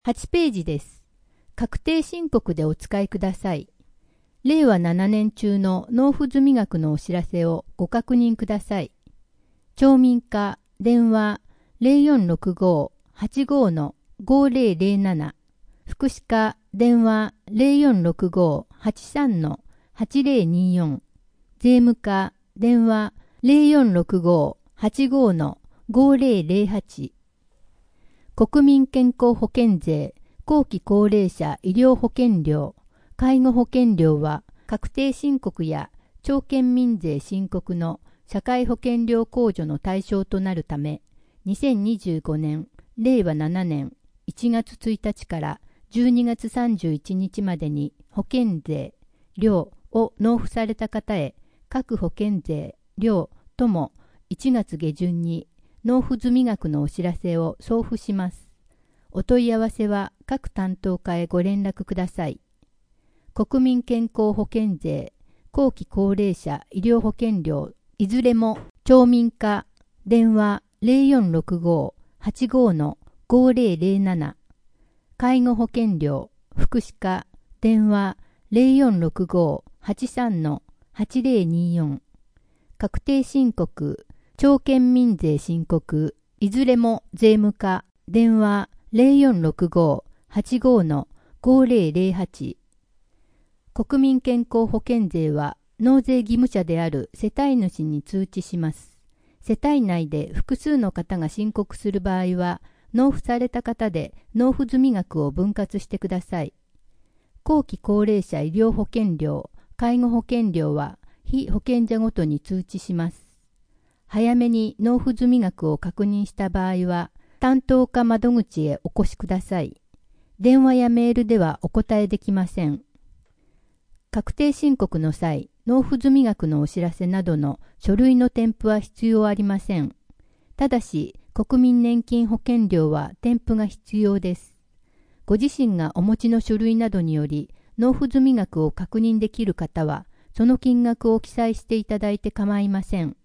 8ページです。確定申告でお使いください。令和7年中の納付済額のお知らせをご確認ください。町民課電話 0465-85-5007 福祉課電話 0465-83-8024 税務課電話 0465-85-5008 国民健康保険税、後期高齢者医療保険料、介護保険料は確定申告や町県民税申告の社会保険料控除の対象となるため、2025年令和7年1月1日から12月31日までに保険税、料を納付された方へ各保険税、料とも1月下旬に納付済額のお知らせを送付します。お問い合わせは各担当課へご連絡ください。国民健康保険税、後期高齢者医療保険料、いずれも町民課電話 0465-85-5007 介護保険料、福祉課電話 0465-83-8024 確定申告、町県民税申告、いずれも税務課電話 0465-85-5008 国民健康保険税は納税義務者である世帯主に通知します。世帯内で複数の方が申告する場合は、納付された方で納付済額を分割してください。後期高齢者医療保険料、介護保険料は被保険者ごとに通知します。早めに納付済額を確認した場合は、担当課窓口へお越しください。電話やメールではお答えできません。確定申告の際、納付済額のお知らせなどの書類の添付は必要ありません。ただし、国民年金保険料は添付が必要です。ご自身がお持ちの書類などにより、納付済額を確認できる方は、その金額を記載していただいて構いません。